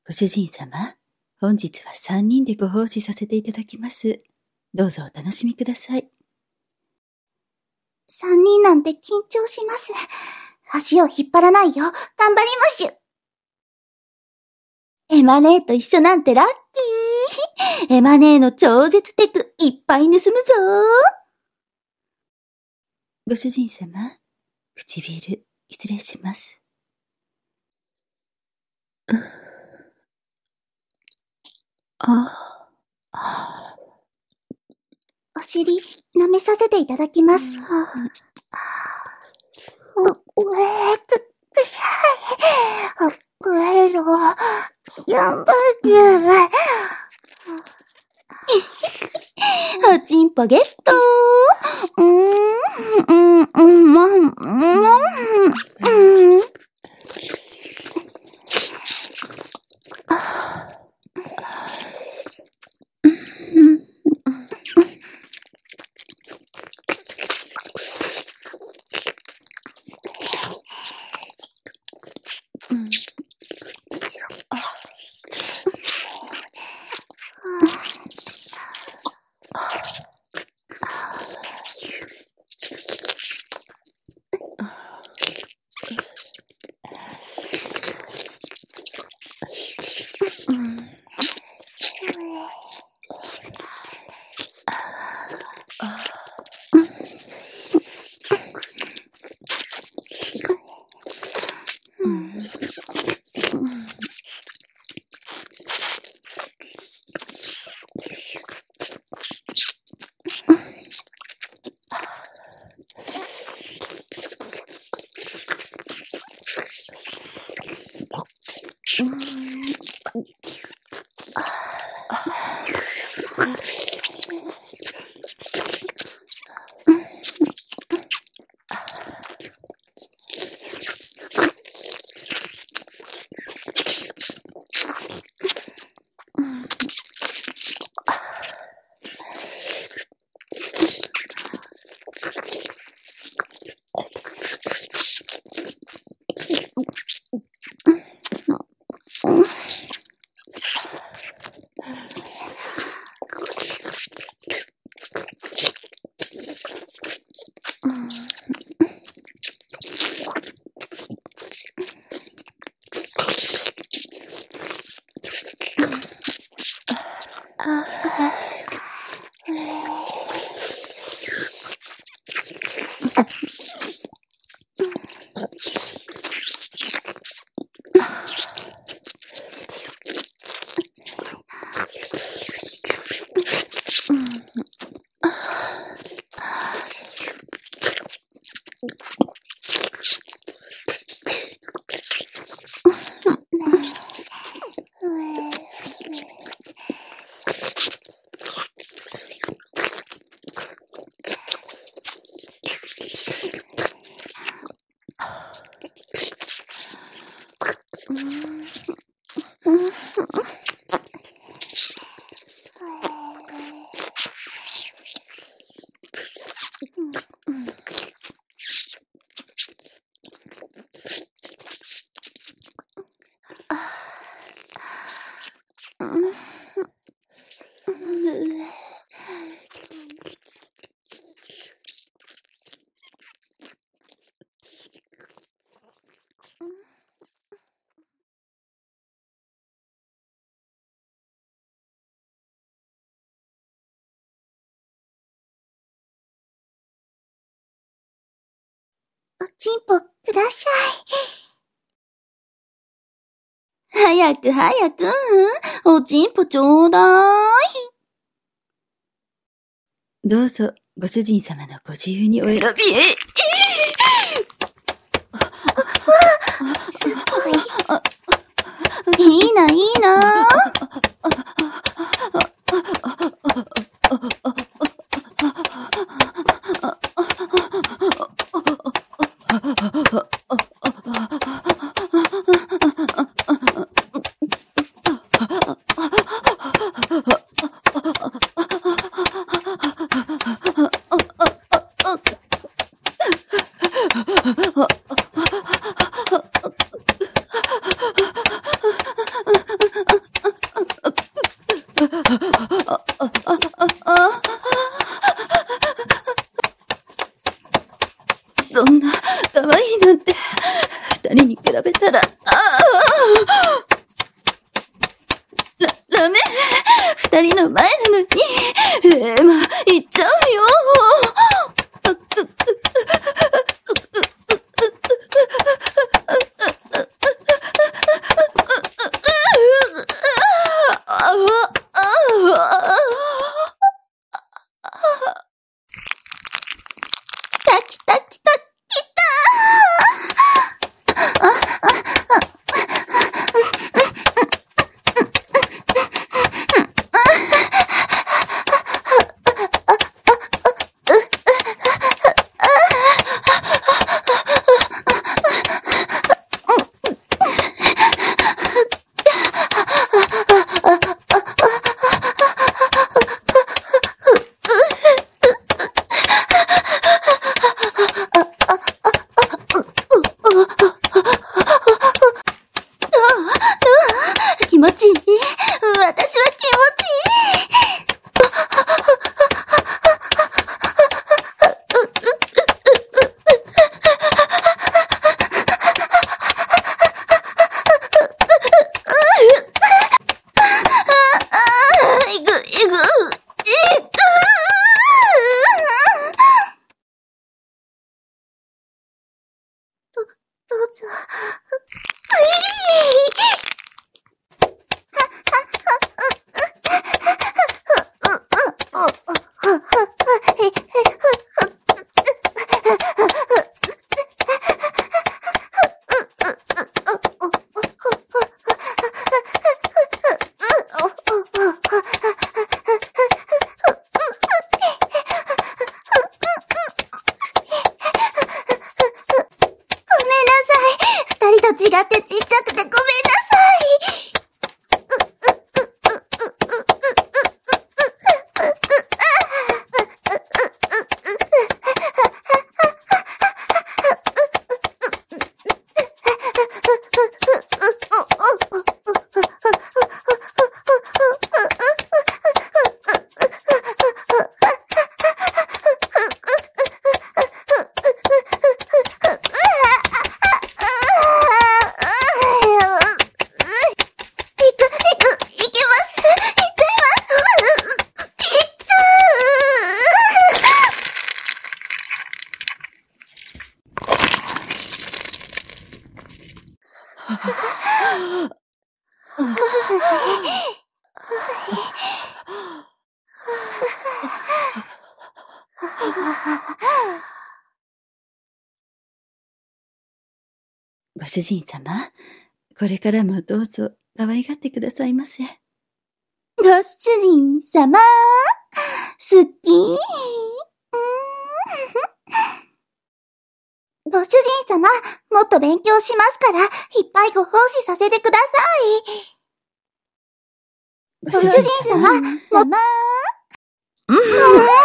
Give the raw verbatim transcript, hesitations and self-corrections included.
ご主人様、本日は三人でご奉仕させていただきます。どうぞお楽しみください。 三人なんて緊張します。足を引っ張らないよ。頑張りましゅ。エマネーと一緒なんてラッキー。エマネーの超絶テクいっぱい盗むぞ。 ご主人様、唇、失礼します。ああ。 お尻、舐めさせていただきます。う、うえーく、くさい。くえろ。頑張る。おちんぽゲットー。うーん、うん、うん、うん、うん、うん。おちんぽください。早く早く、おちんぽちょうだーい。 どうぞ、ご主人様のご自由にお選び。えすごい。いいな、いいな。 たら、ああダメ。二人の前なのに。えー、まあ、行っちゃうよ。 来た来た来た気持ちいい。私は気持ちいい。いく、いく、いく。ど、どうぞ。違ってちっちゃくてごめんなさい。 ご主人様、これからもどうぞ可愛がってくださいませ。 ご主人様、好き。ご主人様、もっと勉強しますから、いっぱいご奉仕させてください。ご主人様、もっと、うん